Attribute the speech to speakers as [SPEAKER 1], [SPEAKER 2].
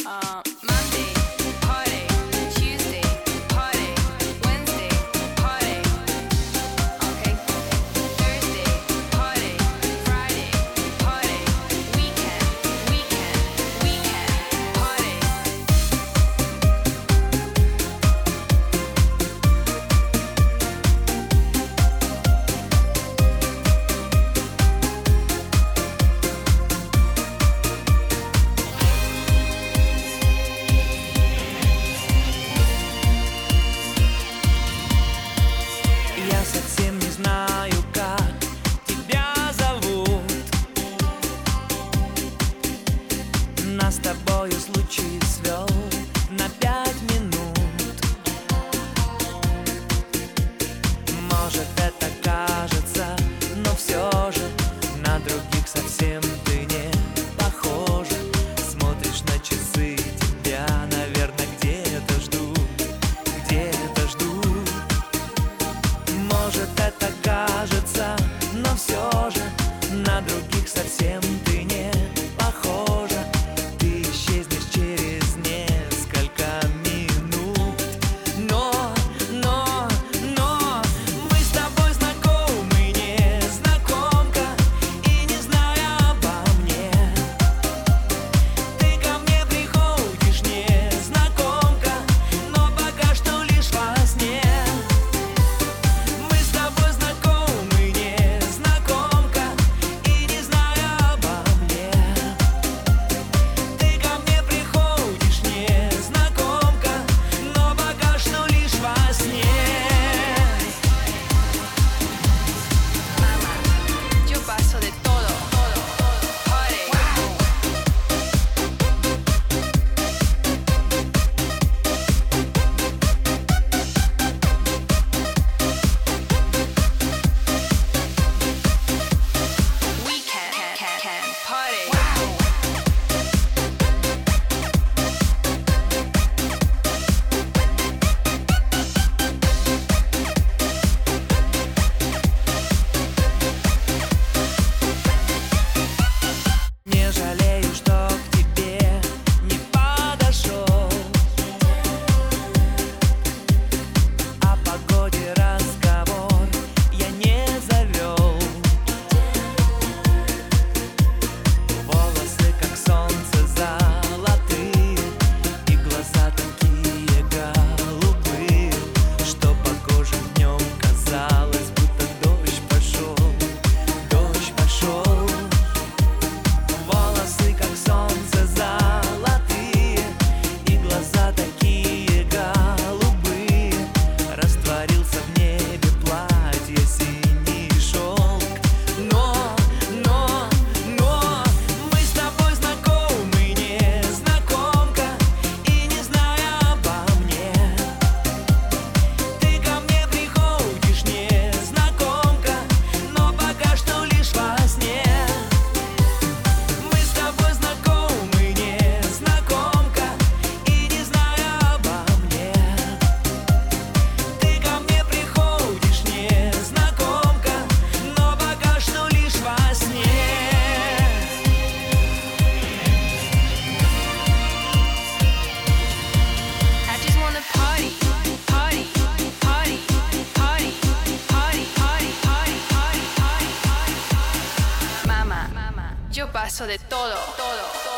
[SPEAKER 1] Monday, party. Tuesday, party. Wednesday, party. Okay. Thursday, party. Friday, party. Weekend, party.
[SPEAKER 2] Я совсем не знаю, как тебя зовут. Нас с тобою случай свел на 5 минут. Может, это кажется, но все же на других совсем ты не похожа. Смотришь на часы, тебя, наверное, где-то ждут, где-то ждут. Может, это кажется, но все же на других совсем ты не похожа. Ты исчезнешь через несколько минут. Но мы с тобой знакомы, незнакомка, и не зная обо мне, ты ко мне приходишь, незнакомка, но пока что лишь во сне. Мы с тобой знакомы, незнакомка, и не зная обо мне, ты ко мне приходишь, незнакомка, но пока что лишь во сне.
[SPEAKER 1] Mama, yo paso de todo, party. Weekend, party.
[SPEAKER 2] Не жалею, что к тебе не подошел. О погоде разговор я не завел. Волосы, как солнце, золотые, и глаза такие голубые, что по коже днем казалось, будто дождь пошел, дождь пошел. Волосы, как солнце, золотые, и глаза такие голубые. Растворился в небе платье, синий шелк. Но мы с тобой знакомы, незнакомка, и не зная обо мне, ты ко мне приходишь, незнакомка, но пока что лишь во сне. Мы с тобой знакомы, незнакомка, и не зная обо мне, ты ко мне приходишь, незнакомка, но пока что лишь во сне.
[SPEAKER 1] I just wanna party, party, party, party, party, party, party, party, party. Mama, yo paso de todo.